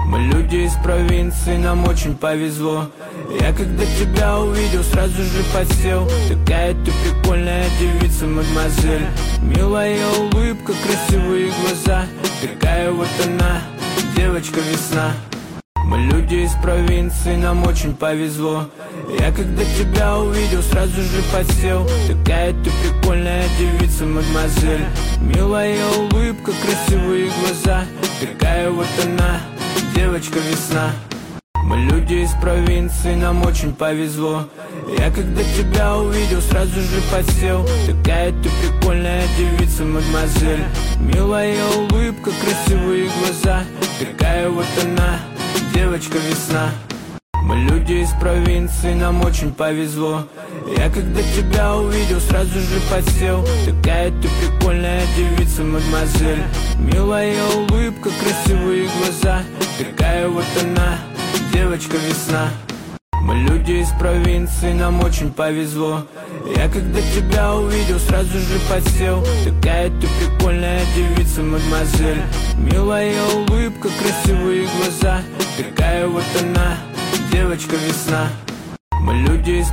Мы люди из провинции, нам очень повезло. Я когда тебя увидел, сразу же подсел. Такая ты прикольная девица, мадемуазель. Милая улыбка, красивые глаза. Такая вот она, девочка весна. Мы люди из провинции, нам очень повезло. Я когда тебя увидел, сразу же подсел. Такая ты прикольная девица, мадемуазель. Милая улыбка, красивые глаза. Такая вот она, девочка весна. Мы люди из провинции, нам очень повезло. Я когда тебя увидел, сразу же подсел. Такая ты прикольная девица, мадемуазель. Милая улыбка, красивые глаза. Такая вот она, девочка весна. Мы люди из провинции, нам очень повезло. Я когда тебя увидел, сразу же подсел. Такая ты прикольная девица, мадемуазель. Милая улыбка, красивые глаза. Такая вот она, девочка весна. Мы люди из провинции, нам очень повезло. Я когда тебя увидел, сразу же подсел. Такая ты прикольная девица, мадемуазель. Милая улыбка, красивые глаза. Такая вот она, девочка весна.